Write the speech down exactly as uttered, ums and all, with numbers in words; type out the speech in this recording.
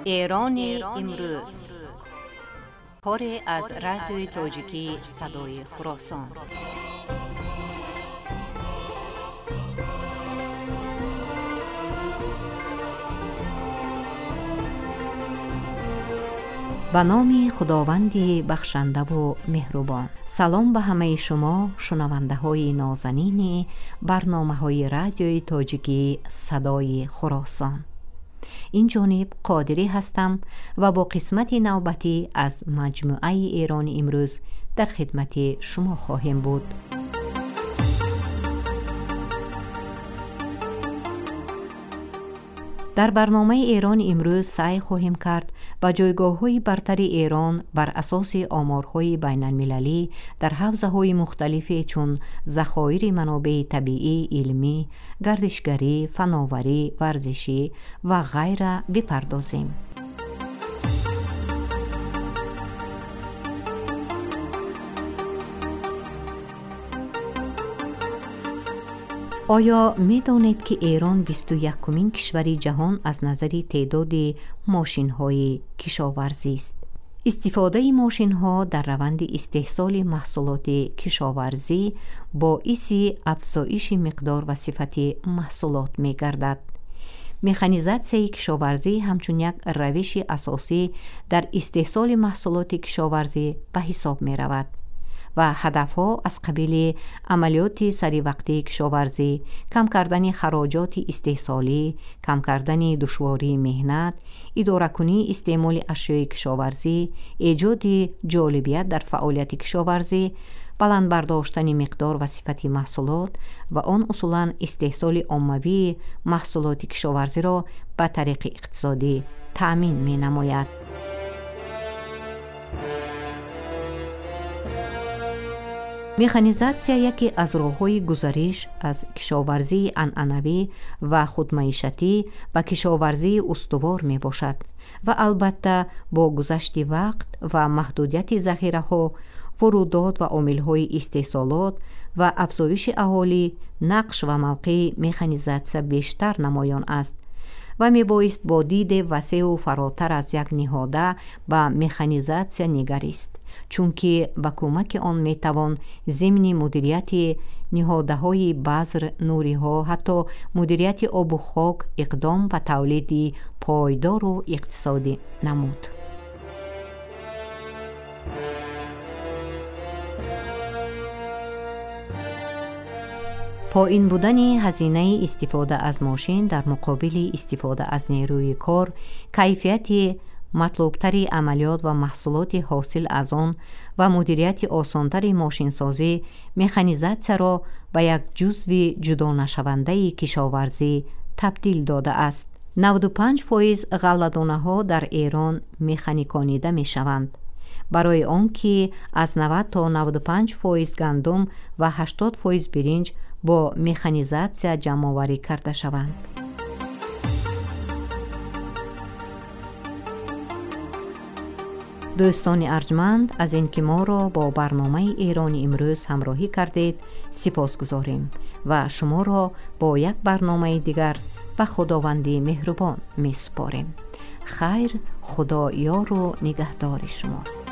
ایران امروز کاری از رادیوی تاجیکی صدای خراسان. به نام خداوند بخشنده و مهربان. سلام به همه شما شنونده های نازنین برنامه های رادیوی تاجیکی صدای خراسان. این جانب قادری هستم و با قسمت نوبتی از مجموعه ایران امروز در خدمت شما خواهیم بود. در برنامه ایران امروز سعی خواهیم کرد با جایگاه‌های برتر ایران بر اساس آمارهای بین المللی در حوزه‌های مختلفی چون ذخایر منابع طبیعی، علمی، گردشگری، فناوری، ورزشی و غیره بپردازیم. آیا می دانید که ایران بیست و یکمین کشور جهان از نظر تعداد ماشین های کشاورزی است؟ استفاده ماشین ها در روند استحصال محصولات کشاورزی باعث افزایش مقدار و صفت محصولات می گردد. مکانیزاسیون کشاورزی همچون یک روش اساسی در استحصال محصولات کشاورزی به حساب می رود و هدفها از قبیل عملیات سری وقتی کشاورزی، کم کردن خراجات استحصالی، کم کردن دشواری مهنت، اداره کنی استعمال اشیاء کشاورزی، ایجاد جالبیت در فعالیت کشاورزی، بلند برداشتن مقدار و صفت محصولات و آن اصولاً استحصال عمومی محصولات کشاورزی را به طریق اقتصادی تأمین می نماید. مکانیزاسیون یکی از راه‌های گذشت از کشاورزی عنعنوی و خودمعیشتی به کشاورزی استوار می باشد و البته با گذشت وقت و محدودیت ذخیره‌ها، واردات و عامل‌های استحصالات و افزایش اهالی، نقش و موقع مکانیزاسیون بیشتر نمایان است و می بایست با دید وسیع و فراتر از یک نهاده به مکانیزاسیون نگریست، چون که با کمک آن می توان ضمن مدیریت نهاده های بذر، نوری ها، حتی مدیریت آب و خاک اقدام به تولید پایدار و اقتصادی نمود. پایین بودن هزینه استفاده از ماشین در مقابل استفاده از نیروی کار، کیفیت مطلوبتری عملیات و محصولات حاصل از آن و مدیریت آسانتر ماشین سازی مکانیزاسیون را به یک جزو جدا نشونده کشاورزی تبدیل داده است. نود و پنج درصد غله‌دانه ها در ایران مکانیکانیده می شوند. برای آنکه از نود تا نود و پنج درصد گندم و هشتاد درصد برنج با مکانیزاسیون جمع آوری کرده شوند. دوستان ارجمند، از اینکه ما را با برنامه ایران امروز همراهی کردید سپاسگزاریم و شما را با یک برنامه دیگر به خداوند مهربان می سپاریم. خیر، خدا یار و نگهدار شما.